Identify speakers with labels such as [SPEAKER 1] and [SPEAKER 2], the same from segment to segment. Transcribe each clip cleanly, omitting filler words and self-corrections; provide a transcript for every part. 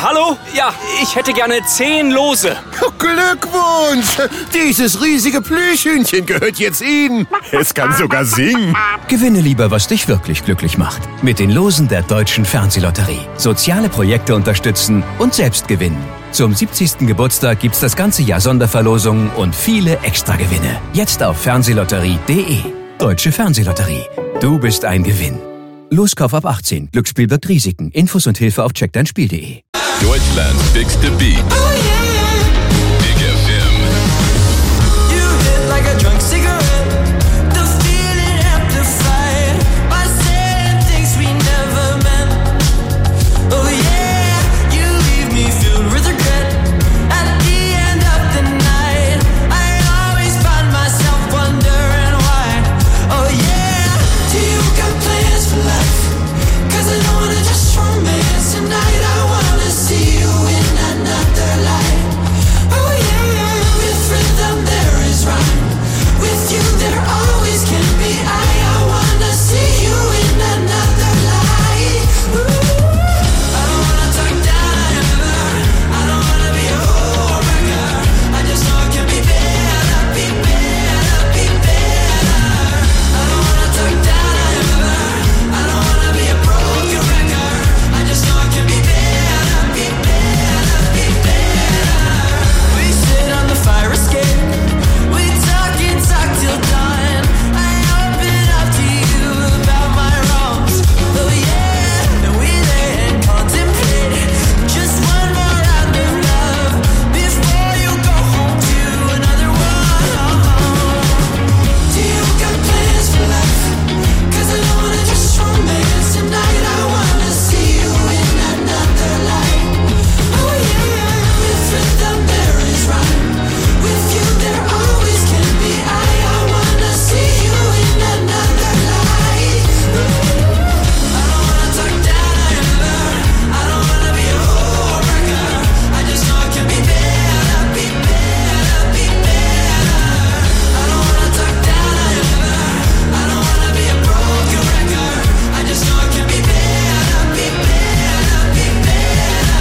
[SPEAKER 1] Hallo? Ja, ich hätte gerne 10 Lose.
[SPEAKER 2] Glückwunsch! Dieses riesige Plüschhühnchen gehört jetzt Ihnen. Es kann sogar singen.
[SPEAKER 3] Gewinne lieber, was dich wirklich glücklich macht. Mit den Losen der Deutschen Fernsehlotterie. Soziale Projekte unterstützen und selbst gewinnen. Zum 70. Geburtstag gibt's das ganze Jahr Sonderverlosungen und viele Extragewinne. Jetzt auf fernsehlotterie.de. Deutsche Fernsehlotterie. Du bist ein Gewinn. Loskauf ab 18. Glücksspiel birgt Risiken. Infos und Hilfe auf checkdeinspiel.de.
[SPEAKER 4] Deutschland's biggest beat. Oh yeah. Big FM.
[SPEAKER 5] You hit like a drunk cigarette. The feeling amplified by saying things we never meant. Oh yeah, you leave me filled with regret. At the end of the night, I always find myself wondering why. Oh yeah, do you got plans for life? 'Cause I don't wanna just romance tonight. I wanna see you in another light. Oh yeah, with rhythm there is rhyme. With you there always can be I wanna see you in another light. Ooh. I don't wanna talk down ever. I don't wanna be a wrecker. I just know it can be better, be better, be better. I don't wanna talk down ever. I don't wanna be a broken record. I just know it can be better, be better, be better. We sit on the fire escape. We talk till dawn. I open up to you about my wrongs. Oh yeah, and we lay and contemplate just one more round of love before you go home to another one. Do you got plans for life? 'Cause I don't wanna just romance tonight. I wanna see you in another light. Oh yeah, with rhythm there is rhyme. With you there always can be I wanna see you in another light. I don't wanna talk down ever. I don't wanna be a wrecker. I just know it can be better, be better, be better. I don't wanna talk down ever. I don't wanna be a broken record. I just know it can be better, be better, be better.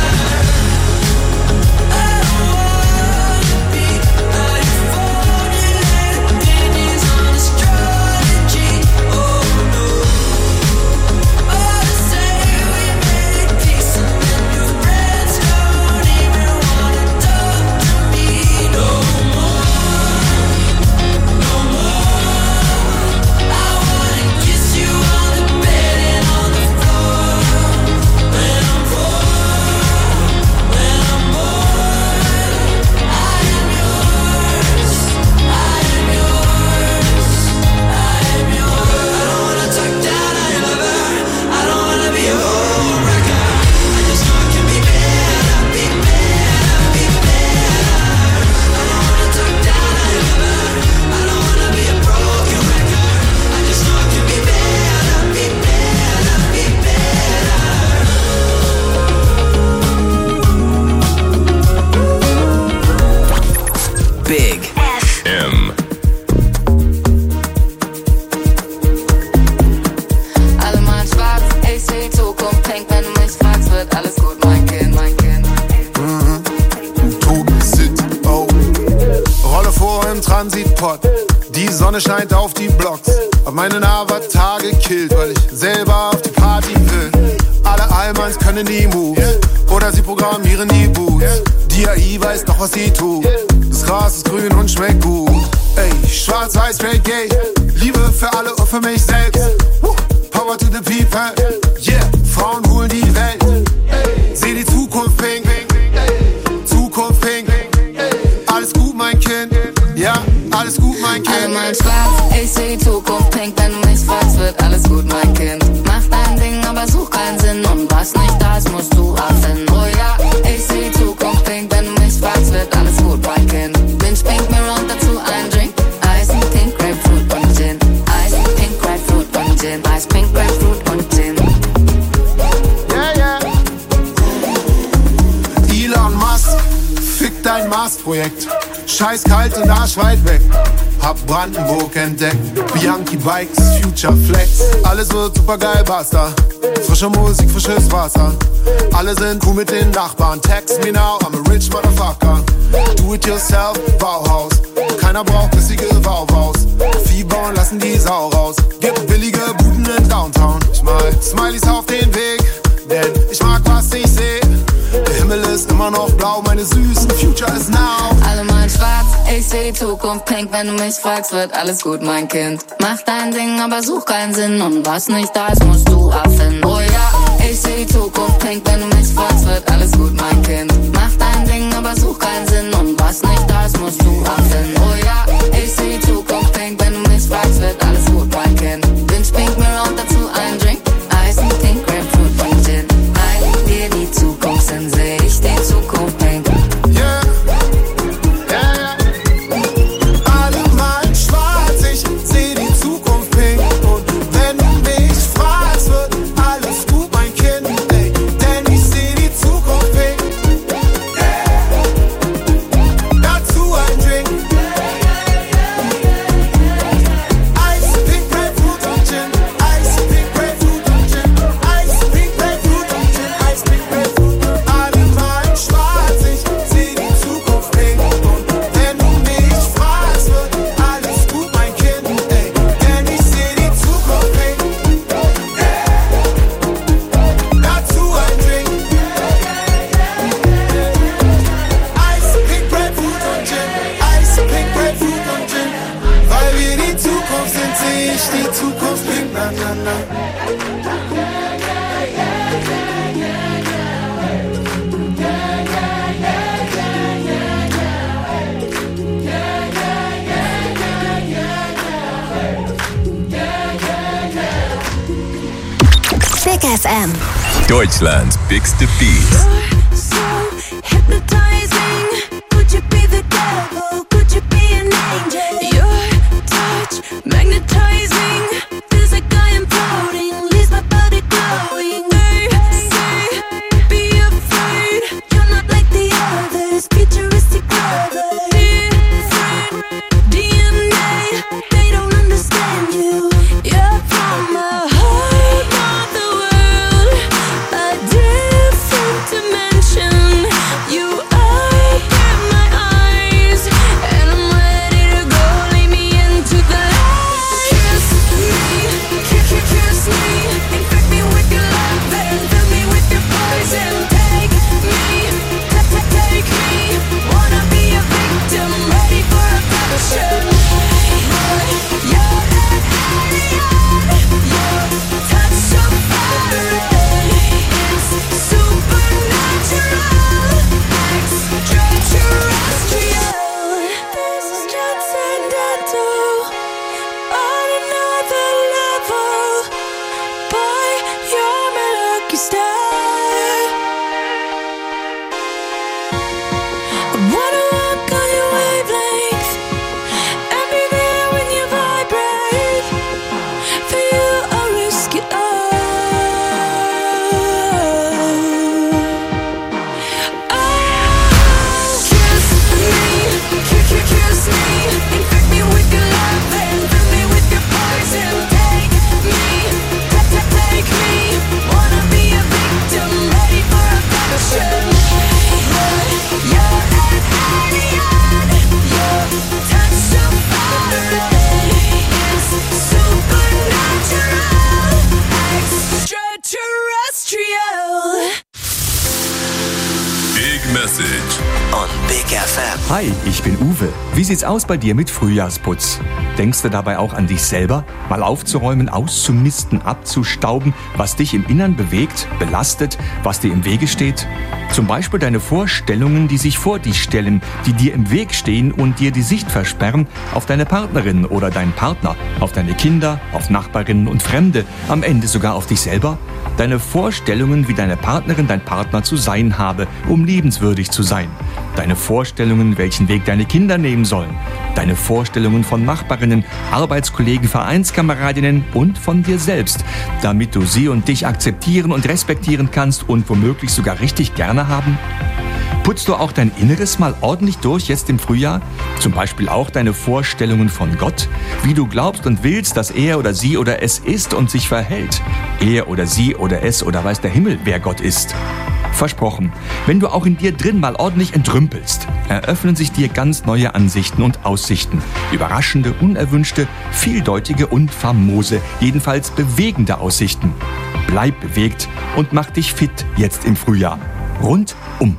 [SPEAKER 5] I don't wanna be a formulated opinions on astrology. Oh no. Oh, to say we made peace and then your friends don't even wanna talk to me no more, no more. I wanna kiss you on the bed and on the floor. When I'm bored, when I'm bored, I am yours, I am yours, I am yours. I don't wanna talk down ever. I don't wanna be a wrecker. I just know it can be better, be better, be better. I don't wanna talk down ever. I don't wanna be a broken record. I just know it can be better, be better, be better.
[SPEAKER 3] Big
[SPEAKER 4] M.
[SPEAKER 6] Alle mal schwarz, ich seh Zukunft, pink, wenn du mich fragst, wird alles gut, mein Kind, mein Kind.
[SPEAKER 7] Oh. Rolle vor im Transitpot. Die Sonne scheint auf die Blocks. Hab meinen Avatar gekillt, weil ich selber auf die Party will. Alle Allmanns können die Moves. Oder sie programmieren die Boots. Die AI weiß doch, was sie tut. Das Gras ist grün und schmeckt gut. Ey, schwarz, weiß, straight, gay. Liebe für alle und für mich selbst. Power to the people. Yeah, Frauen holen die Welt. Seh die Zukunft pink. Zukunft pink. Alles gut, mein Kind. Ja, alles gut, mein
[SPEAKER 6] Alle
[SPEAKER 7] Kind.
[SPEAKER 6] mal schwarz, ich seh die Zukunft, pink, wenn du mich fragst, wird alles gut, mein Kind. Mach dein Ding, aber such keinen Sinn und was nicht da ist, musst du erfinden. Oh ja, ich seh die Zukunft, pink, wenn du mich fragst, wird alles gut, mein Kind. Binge pink, mir und dazu ein Drink. Ice, pink, Grapefruit und Gin. Ice, pink, Grapefruit und Gin. Ice, pink, Grapefruit und Gin.
[SPEAKER 7] Yeah, yeah. Elon Musk, fick dein Mars-Projekt. Scheiß kalt und arschweit weg. hab Brandenburg entdeckt. Bianchi Bikes, Future Flex. Alles wird super geil, basta. Frische Musik, frisches Wasser. Alle sind cool mit den Nachbarn. Text me now, I'm a rich motherfucker. Do it yourself, Bauhaus. Keiner braucht bissige Wauwaus. Vieh bauen, lassen die Sau raus. Gibt billige Buden in Downtown. Ich mal Smileys auf den Weg, denn ich mag, was ich seh. Der Himmel ist immer noch blau, meine süßen Future is now.
[SPEAKER 6] Alle malen schwarz, ich seh die Zukunft pink. Wenn du mich fragst, wird alles gut, mein Kind. Mach dein Ding, aber such keinen Sinn. Und was nicht da ist, musst du erfinden. Oh ja, ich seh die Zukunft pink. Wenn du mich fragst, wird alles gut, mein Kind. Mach dein Ding, aber such keinen Sinn. Und was nicht da ist, musst du erfinden. Oh ja, ich seh die Zukunft pink. Wenn du mich fragst, wird alles gut, mein Kind. Wünsch Pink Mirror und dazu einen Drink. Eis und Pink, Grapefruit und Gin. Halt dir die Zukunft, dann seh ich die Zukunft pink.
[SPEAKER 7] Yeah, yeah, yeah. Alle malen schwarz, ich seh die Zukunft pink. Und wenn du mich fragst, wird alles gut, mein Kind. Ey, denn ich seh die Zukunft pink. Yeah. Dazu ein Drink. Eis, Pink, Grapefruit und Gin. Eis, Pink, Grapefruit und Gin. Eis, Pink, Grapefruit und Gin. Eis, Pink, Grapefruit. Alle malen schwarz, ich seh die Zukunft pink. Und wenn du mich fragst, wird alles gut, mein Kind. Ey, denn ich seh die Zukunft pink. Dazu ein Drink. Eis, Pink, Grapefruit und Gin. Eis, Pink, Grapefruit und Gin. Weil wir die Zukunft sind, seh ich die Zukunft pink. Na, na, na.
[SPEAKER 8] Big FM.
[SPEAKER 4] Deutschlands bigste Beats.
[SPEAKER 5] So hypnotizing. Could you be the devil? Could you be an angel? Your touch magnetizing. Feels like I am floating. Leaves my body glowing. They say, be afraid. You're not like the others. Futuristic lovers. Different DNA. They don't understand you. You're from a whole other world. A different dimension. You open my eyes, and I'm ready to go. Lead me into the light. Kiss me, kiss me, infect me with your love and fill me with your poison. Take me, take me. Wanna be a victim, ready for a passion. You're an alien, your touch so foreign. It's supernatural, extraterrestrial. This is transcendental, on another level. Boy, you're my lucky star. I wanna walk on your wavelength and be there when you vibrate. For you, I'll risk it all. Kiss me, infect me with your love and fill me with your poison. Take me, wanna be a victim, ready for a passion. You're an alien, your touch so foreign. It's supernatural, extraterrestrial.
[SPEAKER 4] Big Message
[SPEAKER 9] on Big FM.
[SPEAKER 10] Hi, ich bin Uwe. Wie sieht's aus bei dir mit Frühjahrsputz? Denkst du dabei auch an dich selber? Mal aufzuräumen, auszumisten, abzustauben, was dich im Innern bewegt, belastet, was dir im Wege steht? Zum Beispiel deine Vorstellungen, die sich vor dich stellen, die dir im Weg stehen und dir die Sicht versperren auf deine Partnerin oder deinen Partner, auf deine Kinder, auf Nachbarinnen und Fremde, am Ende sogar auf dich selber? Deine Vorstellungen, wie deine Partnerin, dein Partner zu sein habe, um liebenswürdig zu sein. Deine Vorstellungen, welchen Weg deine Kinder nehmen sollen. Deine Vorstellungen von Nachbarinnen, Arbeitskollegen, Vereinskameradinnen und von dir selbst, damit du sie und dich akzeptieren und respektieren kannst und womöglich sogar richtig gerne haben. Putzt du auch dein Inneres mal ordentlich durch jetzt im Frühjahr? Zum Beispiel auch deine Vorstellungen von Gott? Wie du glaubst und willst, dass er oder sie oder es ist und sich verhält? Er oder sie oder es oder weiß der Himmel, wer Gott ist? Versprochen, wenn du auch in dir drin mal ordentlich entrümpelst, eröffnen sich dir ganz neue Ansichten und Aussichten. Überraschende, unerwünschte, vieldeutige und famose, jedenfalls bewegende Aussichten. Bleib bewegt und mach dich fit jetzt im Frühjahr. Rundum.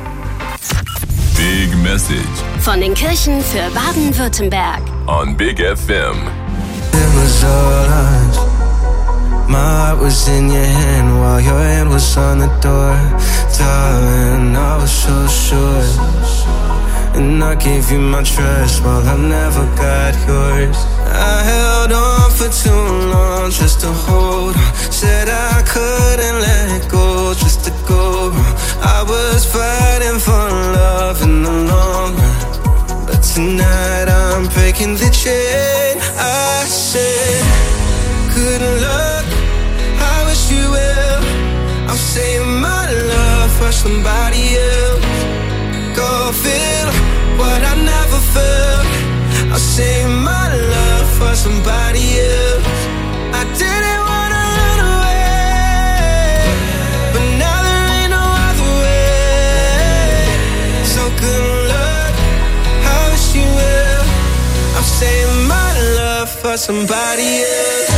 [SPEAKER 4] Big Message
[SPEAKER 8] Von den Kirchen für Baden-Württemberg.
[SPEAKER 4] on Big FM.
[SPEAKER 5] It was all ours. My heart was in your hand while your hand was on the door. Darling, I was so sure. And I gave you my trust while I never got yours. I held on for too long just to hold on. Said I couldn't let go just to go wrong. I was fighting for love in the long run. But tonight I'm breaking the chain. I said, good luck, I wish you well. I'm saying my love for somebody else. Go feel what I never felt. I'll save my love for somebody else. I didn't wanna run away, but now there ain't no other way. So good luck, I wish you well. I'm saving my love for somebody else.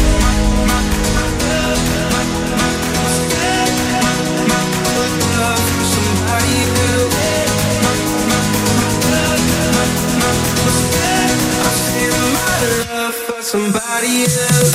[SPEAKER 5] Somebody else.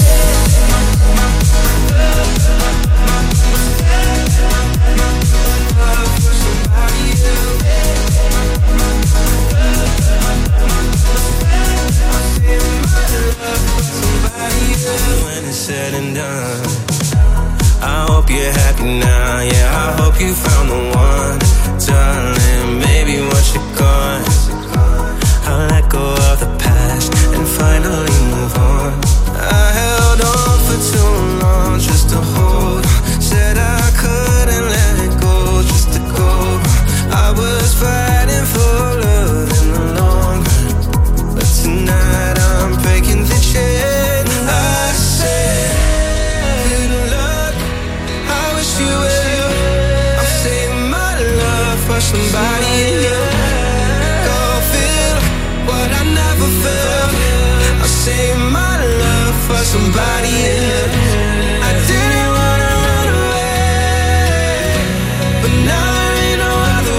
[SPEAKER 5] When it's said and done, I hope you're happy now. Yeah, I hope you found the one, darling. Maybe once you're gone, I'll let go of the past and finally move on. I held on for too long just to hold on. Said I couldn't let it go just to go wrong. I was fighting for love in the long run, but tonight I'm breaking the chain. I said, good luck, I wish you well. I'm saving my love for somebody else. Go feel what I never felt. I'll save my love for somebody else. I didn't wanna run away, but now there ain't no other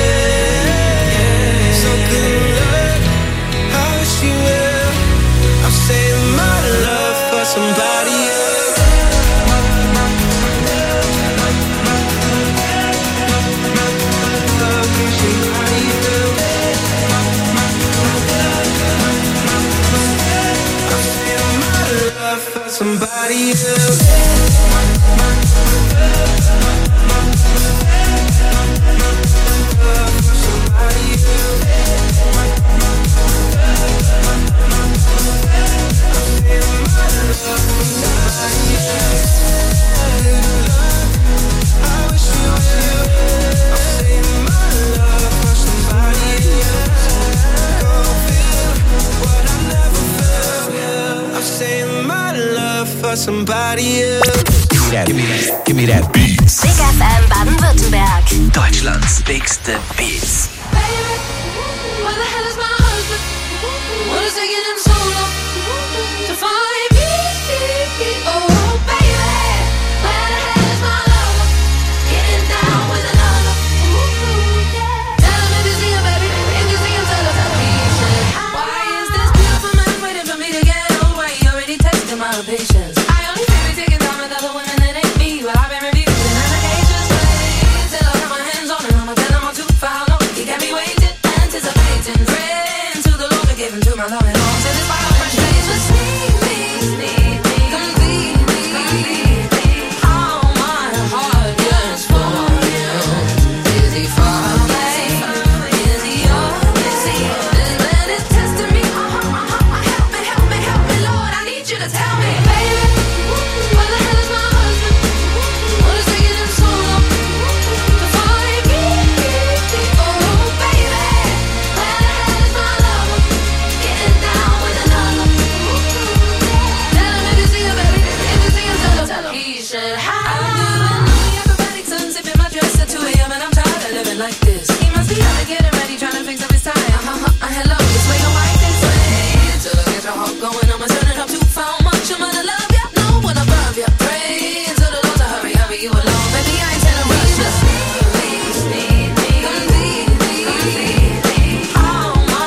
[SPEAKER 5] way. So good luck, I wish you well. I'm saving my love for somebody else. Somebody else. Somebody else.
[SPEAKER 3] Give me that Beats.
[SPEAKER 8] Big FM Baden-Württemberg.
[SPEAKER 3] Deutschlands bigste Beats.